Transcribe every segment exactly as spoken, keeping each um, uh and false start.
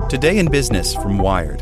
Today in Business from Wired.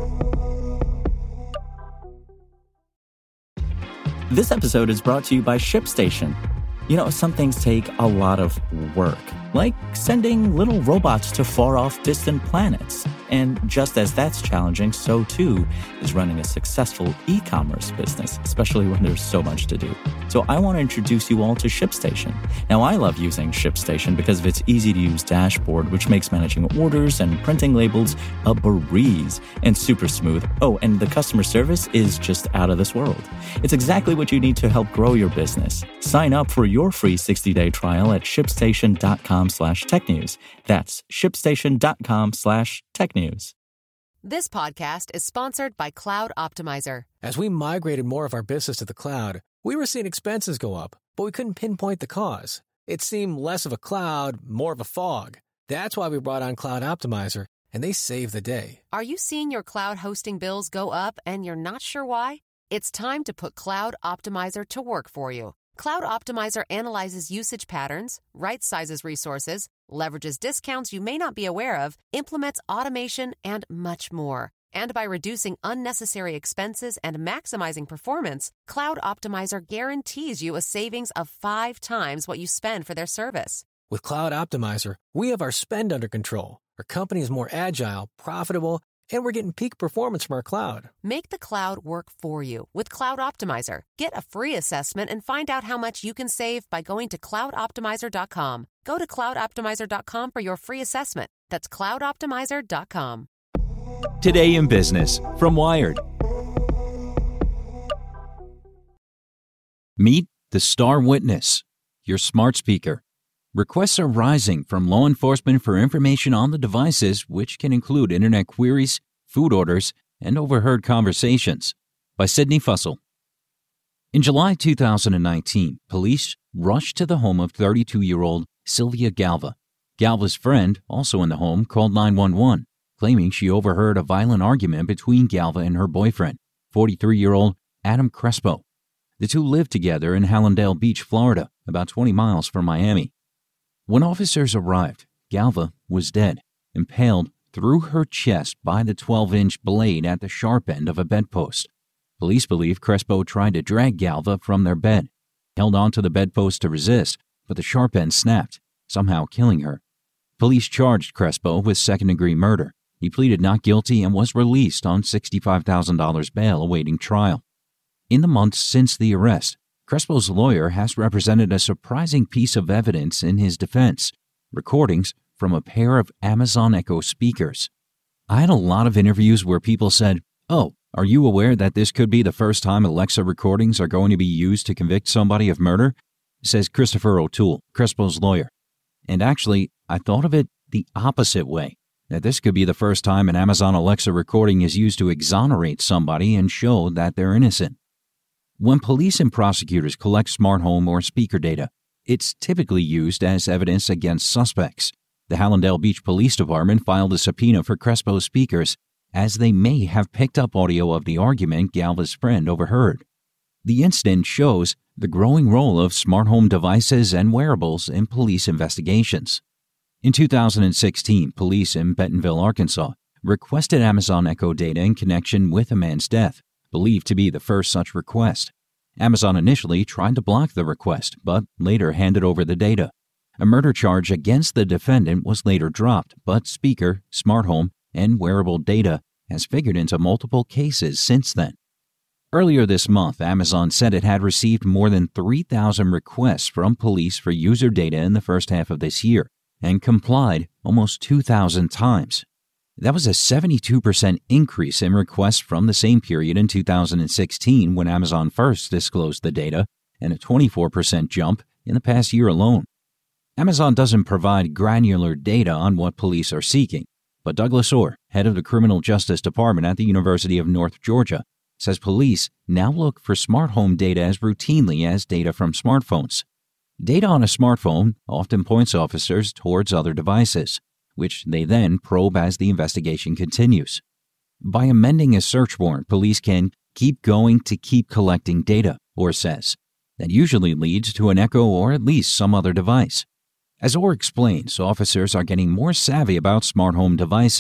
This episode is brought to you by ShipStation. You know, some things take a lot of work, like sending little robots to far-off distant planets. And just as that's challenging, so too is running a successful e-commerce business, especially when there's so much to do. So I want to introduce you all to ShipStation. Now, I love using ShipStation because of its easy-to-use dashboard, which makes managing orders and printing labels a breeze and super smooth. Oh, and the customer service is just out of this world. It's exactly what you need to help grow your business. Sign up for your free sixty-day trial at shipstation.com slash tech news. That's shipstation.com slash tech news. This podcast is sponsored by Cloud Optimizer. As we migrated more of our business to the cloud, we were seeing expenses go up, but we couldn't pinpoint the cause. It seemed less of a cloud, more of a fog. That's why we brought on Cloud Optimizer, and they saved the day. Are you seeing your cloud hosting bills go up and you're not sure why? It's time to put Cloud Optimizer to work for you. Cloud Optimizer analyzes usage patterns, right-sizes resources, leverages discounts you may not be aware of, implements automation, and much more. And by reducing unnecessary expenses and maximizing performance, Cloud Optimizer guarantees you a savings of five times what you spend for their service. With Cloud Optimizer, we have our spend under control. Our company is more agile, profitable, and we're getting peak performance from our cloud. Make the cloud work for you with Cloud Optimizer. Get a free assessment and find out how much you can save by going to cloud optimizer dot com. Go to cloud optimizer dot com for your free assessment. That's cloud optimizer dot com. Today in Business from Wired. Meet the Star Witness, your smart speaker. Requests are rising from law enforcement for information on the devices, which can include internet queries, food orders, and overheard conversations. By Sydney Fussell. In July two thousand nineteen, police rushed to the home of thirty-two-year-old Sylvia Galva. Galva's friend, also in the home, called nine one one, claiming she overheard a violent argument between Galva and her boyfriend, forty-three-year-old Adam Crespo. The two lived together in Hallandale Beach, Florida, about twenty miles from Miami. When officers arrived, Galva was dead, impaled through her chest by the twelve-inch blade at the sharp end of a bedpost. Police believe Crespo tried to drag Galva from their bed, held onto the bedpost to resist, but the sharp end snapped, somehow killing her. Police charged Crespo with second-degree murder. He pleaded not guilty and was released on sixty-five thousand dollars bail awaiting trial. In the months since the arrest, Crespo's lawyer has represented a surprising piece of evidence in his defense, recordings from a pair of Amazon Echo speakers. I had a lot of interviews where people said, "Oh, are you aware that this could be the first time Alexa recordings are going to be used to convict somebody of murder?" says Christopher O'Toole, Crespo's lawyer. And actually, I thought of it the opposite way, that this could be the first time an Amazon Alexa recording is used to exonerate somebody and show that they're innocent. When police and prosecutors collect smart home or speaker data, it's typically used as evidence against suspects. The Hallandale Beach Police Department filed a subpoena for Crespo's speakers, as they may have picked up audio of the argument Galva's friend overheard. The incident shows the growing role of smart home devices and wearables in police investigations. In two thousand sixteen, police in Bentonville, Arkansas, requested Amazon Echo data in connection with a man's death, believed to be the first such request. Amazon initially tried to block the request, but later handed over the data. A murder charge against the defendant was later dropped, but speaker, smart home, and wearable data has figured into multiple cases since then. Earlier this month, Amazon said it had received more than three thousand requests from police for user data in the first half of this year, and complied almost two thousand times. That was a seventy-two percent increase in requests from the same period in two thousand sixteen when Amazon first disclosed the data, and a twenty-four percent jump in the past year alone. Amazon doesn't provide granular data on what police are seeking, but Douglas Orr, head of the Criminal Justice Department at the University of North Georgia, says police now look for smart home data as routinely as data from smartphones. Data on a smartphone often points officers towards other devices, which they then probe as the investigation continues. By amending a search warrant, police can keep going to keep collecting data, Orr says. That usually leads to an Echo or at least some other device. As Orr explains, officers are getting more savvy about smart home devices,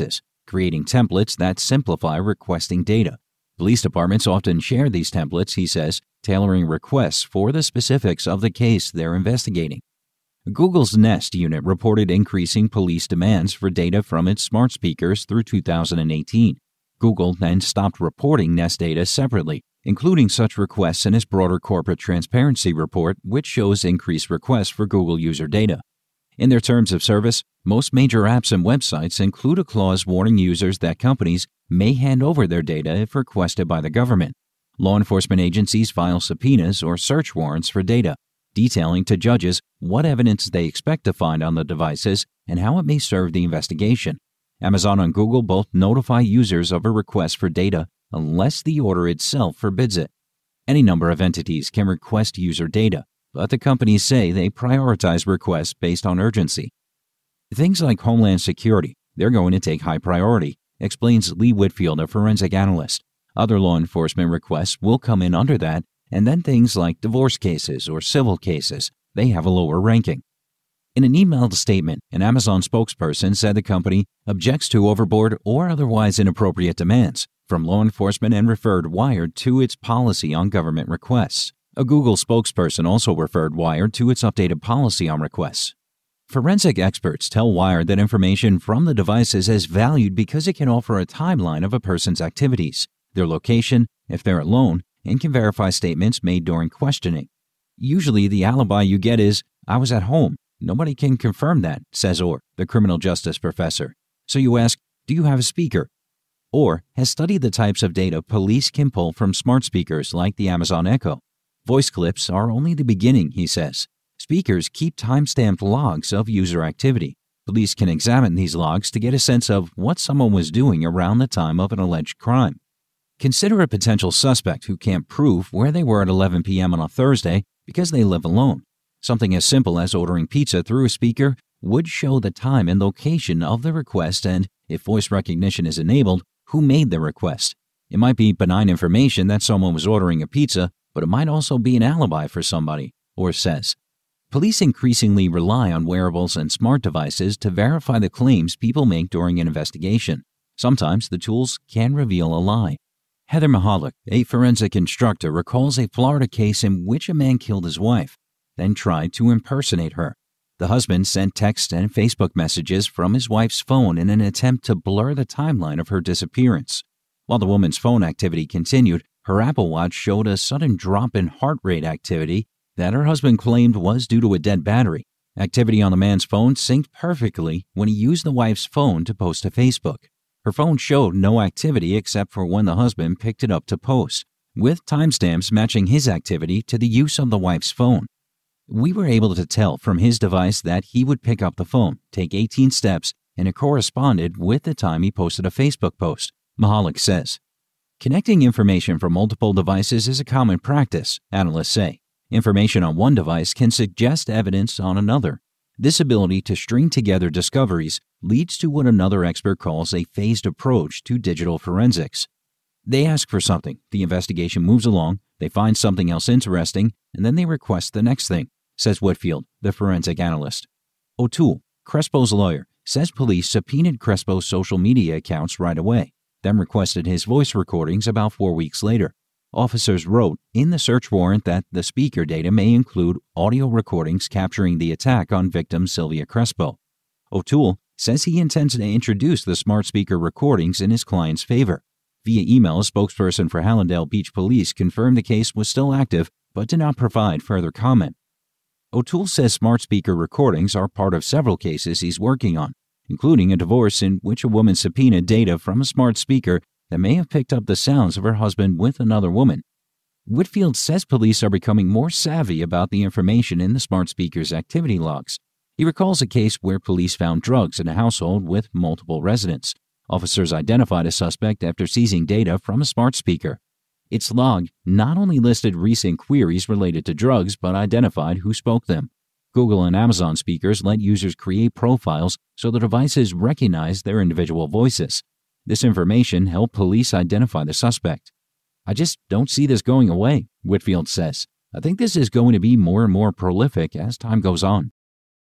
creating templates that simplify requesting data. Police departments often share these templates, he says, tailoring requests for the specifics of the case they're investigating. Google's Nest unit reported increasing police demands for data from its smart speakers through two thousand eighteen. Google then stopped reporting Nest data separately, including such requests in its broader corporate transparency report, which shows increased requests for Google user data. In their terms of service, most major apps and websites include a clause warning users that companies may hand over their data if requested by the government. Law enforcement agencies file subpoenas or search warrants for data, detailing to judges what evidence they expect to find on the devices and how it may serve the investigation. Amazon and Google both notify users of a request for data unless the order itself forbids it. Any number of entities can request user data, but the companies say they prioritize requests based on urgency. Things like Homeland Security, they're going to take high priority, explains Lee Whitfield, a forensic analyst. Other law enforcement requests will come in under that, and then things like divorce cases or civil cases, they have a lower ranking. In an emailed statement, an Amazon spokesperson said the company objects to overboard or otherwise inappropriate demands from law enforcement and referred Wired to its policy on government requests. A Google spokesperson also referred Wired to its updated policy on requests. Forensic experts tell Wired that information from the devices is valued because it can offer a timeline of a person's activities, their location, if they're alone, and can verify statements made during questioning. Usually the alibi you get is, "I was at home." Nobody can confirm that, says Orr, the criminal justice professor. So you ask, do you have a speaker? Orr has studied the types of data police can pull from smart speakers like the Amazon Echo. Voice clips are only the beginning, he says. Speakers keep time-stamped logs of user activity. Police can examine these logs to get a sense of what someone was doing around the time of an alleged crime. Consider a potential suspect who can't prove where they were at eleven p.m. on a Thursday because they live alone. Something as simple as ordering pizza through a speaker would show the time and location of the request and, if voice recognition is enabled, who made the request. It might be benign information that someone was ordering a pizza, but it might also be an alibi for somebody, Orr says. Police increasingly rely on wearables and smart devices to verify the claims people make during an investigation. Sometimes the tools can reveal a lie. Heather Mahalik, a forensic instructor, recalls a Florida case in which a man killed his wife, then tried to impersonate her. The husband sent text and Facebook messages from his wife's phone in an attempt to blur the timeline of her disappearance. While the woman's phone activity continued, her Apple Watch showed a sudden drop in heart rate activity that her husband claimed was due to a dead battery. Activity on the man's phone synced perfectly when he used the wife's phone to post to Facebook. Her phone showed no activity except for when the husband picked it up to post, with timestamps matching his activity to the use of the wife's phone. We were able to tell from his device that he would pick up the phone, take eighteen steps, and it corresponded with the time he posted a Facebook post, Mahalik says. Connecting information from multiple devices is a common practice, analysts say. Information on one device can suggest evidence on another. This ability to string together discoveries leads to what another expert calls a phased approach to digital forensics. They ask for something, the investigation moves along, they find something else interesting, and then they request the next thing, says Whitfield, the forensic analyst. O'Toole, Crespo's lawyer, says police subpoenaed Crespo's social media accounts right away, then requested his voice recordings about four weeks later. Officers wrote in the search warrant that the speaker data may include audio recordings capturing the attack on victim Sylvia Crespo. O'Toole says he intends to introduce the smart speaker recordings in his client's favor. Via email, a spokesperson for Hallandale Beach Police confirmed the case was still active but did not provide further comment. O'Toole says smart speaker recordings are part of several cases he's working on, including a divorce in which a woman subpoenaed data from a smart speaker that may have picked up the sounds of her husband with another woman. Whitfield says police are becoming more savvy about the information in the smart speaker's activity logs. He recalls a case where police found drugs in a household with multiple residents. Officers identified a suspect after seizing data from a smart speaker. Its log not only listed recent queries related to drugs, but identified who spoke them. Google and Amazon speakers let users create profiles so the devices recognize their individual voices. This information helped police identify the suspect. I just don't see this going away, Whitfield says. I think this is going to be more and more prolific as time goes on.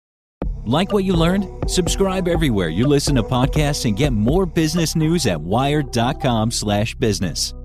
Like what you learned? Subscribe everywhere you listen to podcasts and get more business news at wired.com slash business.